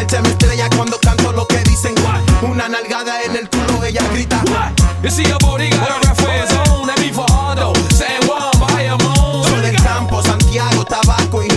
él se me estrella cuando canto lo que dicen. Una nalgada en el culo, ella grita. You see a booty got a reference on. That be for Hondo, San Juan, Bayamón. Soy del campo, Santiago, tabaco y